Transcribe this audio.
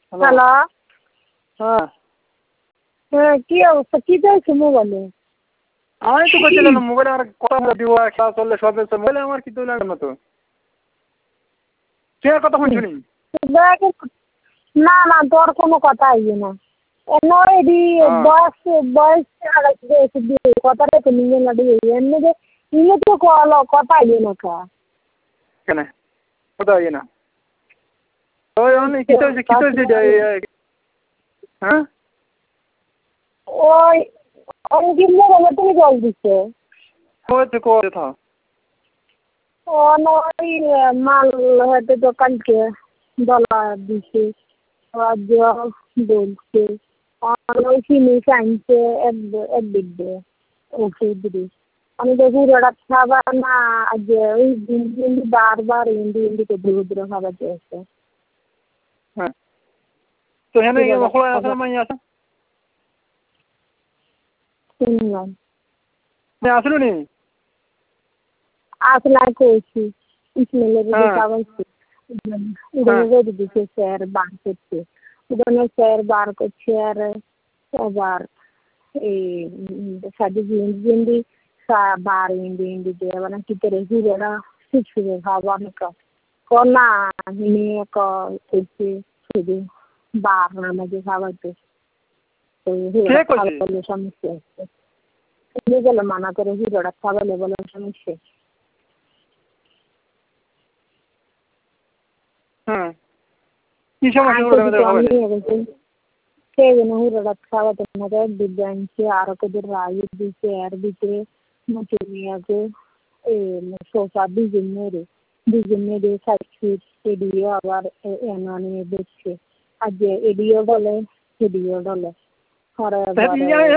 Hello. হ্যাঁ হ্যাঁ, কি অবস্থা? কি চাইছো মোবাইলে? আমি তো বলছিলাম মোবাইলে আমার কথা দিব খেলা চললে সব মোবাইলে আমার কি তুই লাগবে না তো কে কথা শুনি না না, তোর কোনো কথা আইবে না। এডি বয়স বয়স কথাটা তো নিয়ে না দিয়ে এমনি যে নিয়ে তো কথা আইবে না কা কেন কথা ইয়ে না ওই অনেক কি চলছে হ্যাঁ ওই অনেকদিন ধরে তুমি জল দিচ্ছে ওই তো করে থাও ওই মাল হয়তো দোকানকে বলা দিছে জল বলছে আর ওই জিনিস আনছে এক দিকে ওষুধ দিয়ে আমি দেখি ওরা খাবার না যে ওই দিন বারবার ইন্দি করে খাবার চেয়েছে হ্যাঁ তো হেনে খোলা আছে মাই আছে শুনলাম আসলো নি আসলে কইছি ইসমাইলের খাওয়াইছি উড়ে দিচ্ছে স্যার বার করছে উড়ানো স্যার বার করছে আর আবার এই সাদি জিন্দি বার ইন্দি দিয়ে মানে কি করে হিরেরা শিখছে খাওয়ানো কনা নিয়ে করছে শুধু বার নামাজে খাওয়াইতে খাওয়ালে সমস্যা হচ্ছে গেলে মানা করে হিরোটা খাওয়ালে বলে সমস্যা হ্যাঁ কি সমস্যা সেজন্য হিরোটা খাওয়াতে না দিব্য আনছে আরো তোদের রায় দিচ্ছে আর ভিতরে মুখে নিয়ে সোফা দুজন মেরে সাইড এডিও আবার এনে দেখছে আর যে এডিও বলে সেডিও বলে